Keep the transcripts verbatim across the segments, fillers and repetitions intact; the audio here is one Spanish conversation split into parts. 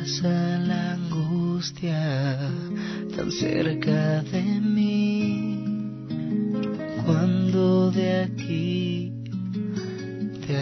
pasa la angustia tan cerca de mí, cuando de aquí te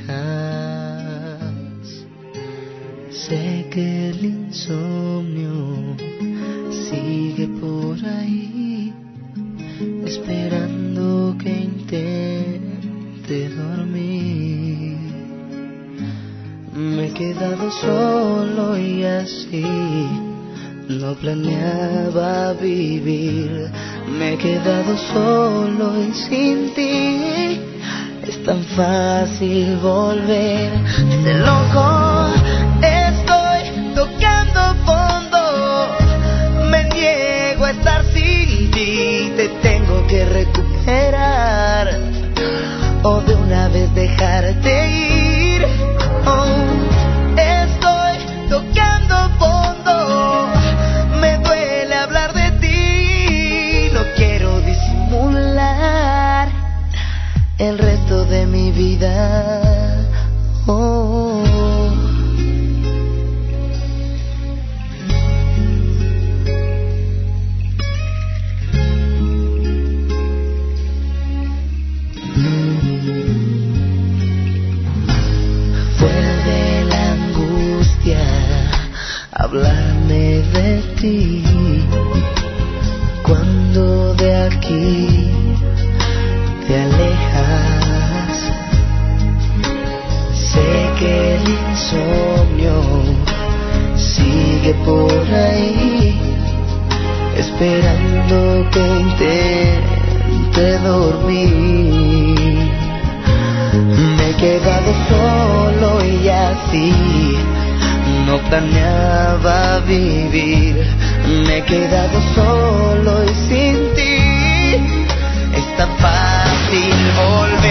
alejas. Sé que el insomnio sigue por ahí, esperando que intente dormir. Me he quedado solo y así no planeaba vivir. Me he quedado solo y sin ti es tan fácil volver. De loco estoy tocando fondo, me niego a estar sin ti. Te tengo que recuperar o de una vez dejarte ir. Oh, estoy tocando fondo, me duele hablar de ti. No quiero disimular el resto de mi vida. Oh, vuelve la angustia a hablarme de ti, cuando de aquí te alejas. Sé que el insomnio sigue por ahí, esperando que intente dormir. Me he quedado solo y así no planeaba vivir. Me he quedado solo y sin ti es tan fácil volver.